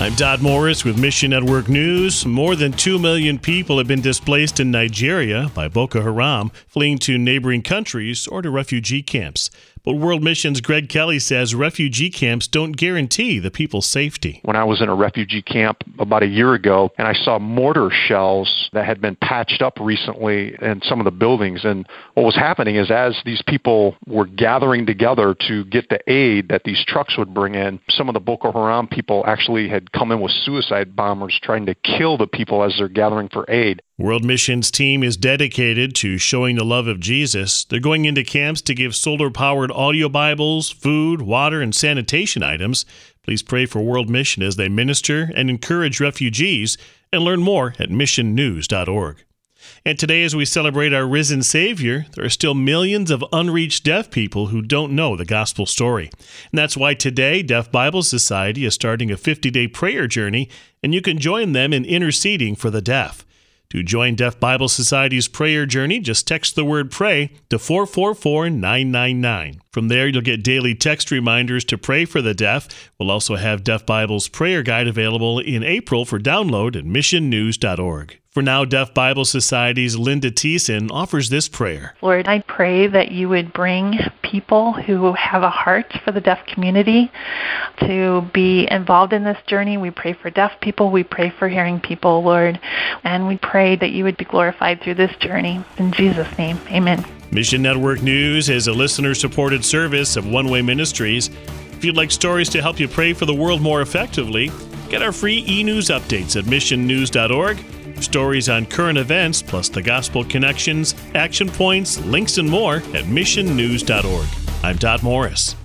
I'm Todd Morris with Mission Network News. More than 2 million people have been displaced in Nigeria by Boko Haram, fleeing to neighboring countries or to refugee camps. But World Mission's Greg Kelly says refugee camps don't guarantee the people's safety. When I was in a refugee camp about a year ago, and I saw mortar shells that had been patched up recently in some of the buildings, and what was happening is as these people were gathering together to get the aid that these trucks would bring in, some of the Boko Haram people actually had come in with suicide bombers trying to kill the people as they're gathering for aid. World Mission's team is dedicated to showing the love of Jesus. They're going into camps to give solar-powered audio Bibles, food, water, and sanitation items. Please pray for World Mission as they minister and encourage refugees, and learn more at missionnews.org. And today, as we celebrate our risen Savior, there are still millions of unreached deaf people who don't know the gospel story. And that's why today, Deaf Bible Society is starting a 50-day prayer journey, and you can join them in interceding for the deaf. To join Deaf Bible Society's prayer journey, just text the word PRAY to 444-999. From there, you'll get daily text reminders to pray for the deaf. We'll also have Deaf Bible's prayer guide available in April for download at missionnews.org. For now, Deaf Bible Society's Linda Thiessen offers this prayer. Lord, I pray that you would bring people who have a heart for the deaf community to be involved in this journey. We pray for deaf people. We pray for hearing people, Lord. And we pray that you would be glorified through this journey. In Jesus' name, amen. Mission Network News is a listener-supported service of One Way Ministries. If you'd like stories to help you pray for the world more effectively, get our free e-news updates at missionnews.org. Stories on current events, plus the gospel connections, action points, links, and more at missionnews.org. I'm Todd Morris.